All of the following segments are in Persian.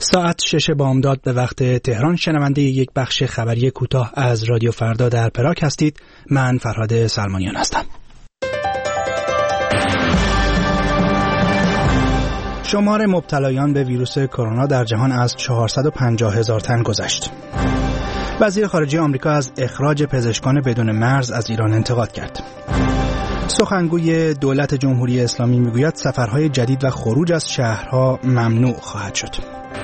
ساعت 6 بامداد به وقت تهران شنونده یک بخش خبری کوتاه از رادیو فردا در پراگ هستید. من فرهاد سلمانیان هستم. شمار مبتلایان به ویروس کرونا در جهان از 450,000 تن گذشت. وزیر خارجه آمریکا از اخراج پزشکان بدون مرز از ایران انتقاد کرد. سخنگوی دولت جمهوری اسلامی میگوید سفرهای جدید و خروج از شهرها ممنوع خواهد شد.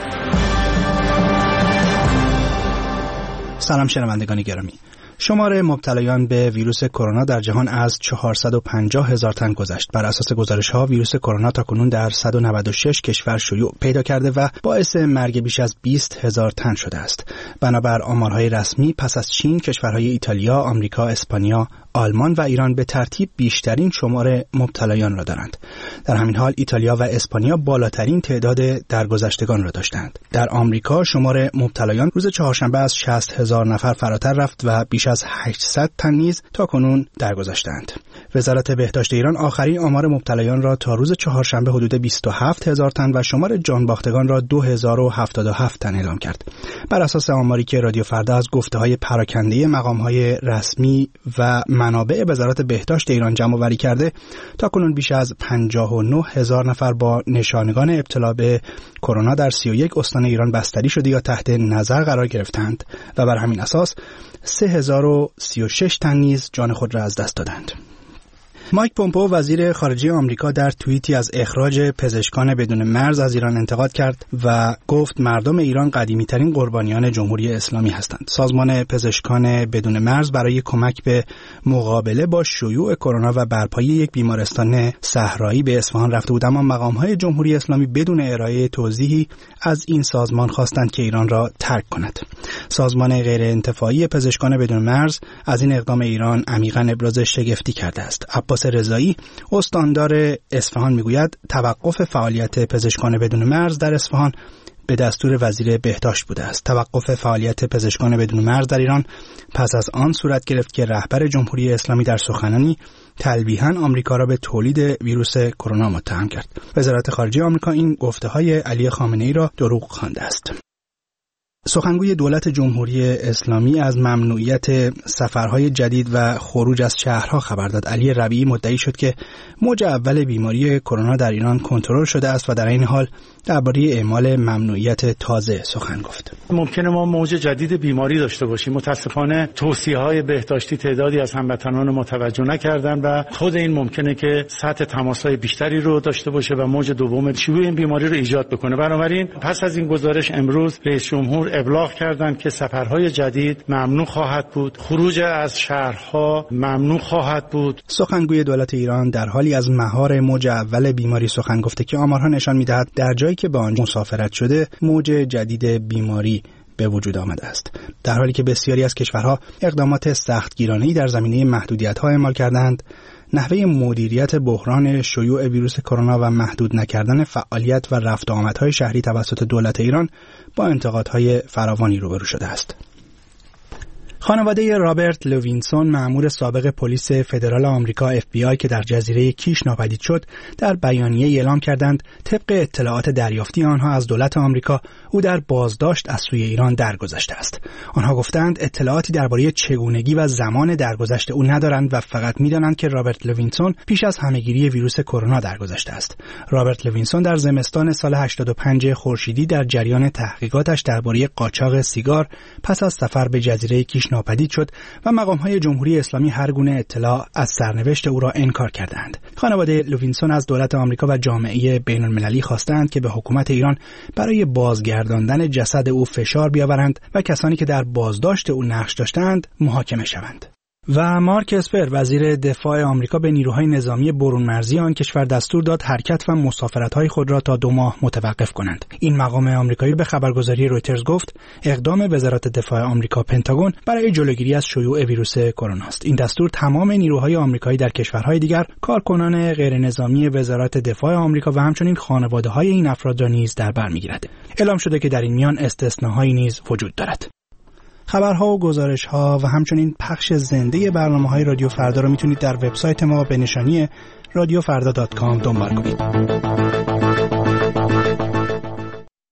سلام شنوندگان گرامی. شمار مبتلایان به ویروس کرونا در جهان از 450,000 تن گذشت. بر اساس گزارش‌ها ویروس کرونا تاکنون در 196 کشور شیوع پیدا کرده و باعث مرگ بیش از 20,000 تن شده است. بنابر آمارهای رسمی پس از چین، کشورهای ایتالیا، آمریکا، اسپانیا، آلمان و ایران به ترتیب بیشترین شمار مبتلایان را دارند. در همین حال ایتالیا و اسپانیا بالاترین تعداد درگذشتگان را داشتند. در آمریکا شمار مبتلایان روز چهارشنبه از 60,000 نفر فراتر رفت و بیش از 800 تن نیز تاکنون درگذشتند. وزارت بهداشت ایران آخرین آمار مبتلایان را تا روز چهارشنبه حدود 27,000 تن و شمار جانباختگان را 2077 تن اعلام کرد. بر اساس آماری که رادیو فردا از گفته‌های پراکنده مقام‌های رسمی و منابع وزارت بهداشت ایران جمع‌آوری کرده، تاکنون بیش از 59,000 نفر با نشانگان ابتلا به کرونا در 31 استان ایران بستری شده یا تحت نظر قرار گرفتند و بر همین اساس 3036 تن نیز جان خود را از دست دادند. مایک پومپئو وزیر خارجه آمریکا در توییتی از اخراج پزشکان بدون مرز از ایران انتقاد کرد و گفت مردم ایران قدیمی‌ترین قربانیان جمهوری اسلامی هستند. سازمان پزشکان بدون مرز برای کمک به مقابله با شیوع کرونا و برپایی یک بیمارستان صحرایی به اصفهان رفته بود، اما مقام‌های جمهوری اسلامی بدون ارائه توضیحی از این سازمان خواستند که ایران را ترک کند. سازمان غیرانتفاعی پزشکان بدون مرز از این اقدام ایران عمیقاً ابراز شگفتی کرده است. عباس رضایی استاندار اصفهان میگوید توقف فعالیت پزشکان بدون مرز در اصفهان به دستور وزیر بهداشت بوده است. توقف فعالیت پزشکان بدون مرز در ایران پس از آن صورت گرفت که رهبر جمهوری اسلامی در سخنرانی تلویحاً آمریکا را به تولید ویروس کرونا متهم کرد. وزارت خارجه آمریکا این گفته‌های علی خامنه‌ای را دروغ خوانده است. سخنگوی دولت جمهوری اسلامی از ممنوعیت سفرهای جدید و خروج از شهرها خبر داد. علی ربیعی مدعی شد که موج اول بیماری کرونا در ایران کنترل شده است و در این حال درباره اعمال ممنوعیت تازه سخن گفت. ممکنه ما موج جدید بیماری داشته باشیم. متاسفانه توصیه‌های بهداشتی تعدادی از هموطنان متوجه نکردن و خود این ممکنه که سطح تماس‌های بیشتری رو داشته باشه و موج دوم شیوع این بیماری رو ایجاد بکنه. بنابراین پس از این گزارش امروز رئیس جمهور ابلاغ کردند که سفرهای جدید ممنوع خواهد بود، خروج از شهرها ممنوع خواهد بود. سخنگوی دولت ایران در حالی از مهار موج اول بیماری سخن گفته که آمارها نشان می‌دهد در جایی که به آنجا مسافرت شده موج جدید بیماری به وجود آمده است، در حالی که بسیاری از کشورها اقدامات سختگیرانه‌ای در زمینه محدودیت‌ها اعمال کردند. نحوه مدیریت بحران شیوع ویروس کرونا و محدود نکردن فعالیت و رفت و آمدهای شهری توسط دولت ایران با انتقادهای فراوانی روبرو شده است. خانواده رابرت لوینسون مأمور سابق پلیس فدرال آمریکا FBI که در جزیره کیش ناپدید شد در بیانیه اعلام کردند طبق اطلاعات دریافتی آنها از دولت آمریکا او در بازداشت از سوی ایران درگذشته است. آنها گفتند اطلاعاتی درباره چگونگی و زمان درگذشت او ندارند و فقط می‌دانند که رابرت لوینسون پیش از همهگیری ویروس کرونا درگذشته است. رابرت لوینسون در زمستان سال 85 خورشیدی در جریان تحقیقاتش درباره قاچاق سیگار پس از سفر به جزیره کیش ناپدید شد و مقام‌های جمهوری اسلامی هر گونه اطلاع از سرنوشت او را انکار کردند. خانواده لوینسون از دولت آمریکا و جامعه بین‌المللی خواستند که به حکومت ایران برای بازگرداندن جسد او فشار بیاورند و کسانی که در بازداشت او نقش داشتند محاکمه شوند. و مارک اسپر وزیر دفاع آمریکا به نیروهای نظامی برون مرزی آن کشور دستور داد حرکت و مسافرت‌های خود را تا 2 ماه متوقف کنند. این مقام آمریکایی به خبرگزاری رویترز گفت اقدام وزارت دفاع آمریکا پنتاگون برای جلوگیری از شیوع ویروس کرونا است. این دستور تمام نیروهای آمریکایی در کشورهای دیگر، کارکنان غیر نظامی وزارت دفاع آمریکا و همچنین خانواده‌های این افراد را نیز در بر می‌گیرد. اعلام شده که در این میان استثناءهایی نیز وجود دارد. خبرها و گزارش‌ها و همچنین پخش زنده برنامه‌های رادیو فردا را میتونید در وبسایت ما به نشانی radiofarda.com دنبال کنید.